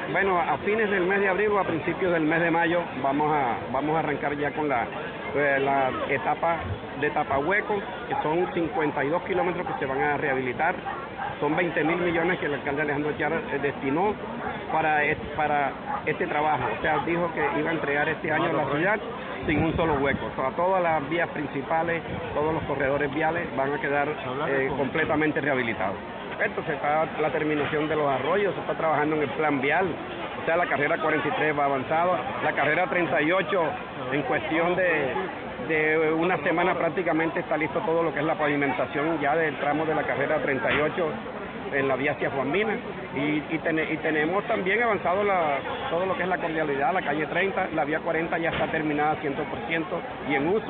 Bueno, a fines del mes de abril o a principios del mes de mayo vamos a arrancar ya con la etapa de tapahuecos, que son 52 kilómetros que se van a rehabilitar. Son 20.000 millones que el alcalde Alejandro Echiar destinó para este trabajo. O sea, dijo que iba a entregar este año la ciudad sin un solo hueco. O sea, todas las vías principales, todos los corredores viales van a quedar completamente rehabilitados. Entonces está la terminación de los arroyos, se está trabajando en el plan vial, o sea, la carrera 43 va avanzada, la carrera 38 en cuestión de una semana prácticamente está listo todo lo que es la pavimentación ya del tramo de la carrera 38 en la vía hacia Juan Mina, y tenemos también avanzado todo lo que es la cordialidad, la calle 30, la vía 40 ya está terminada 100% y en uso.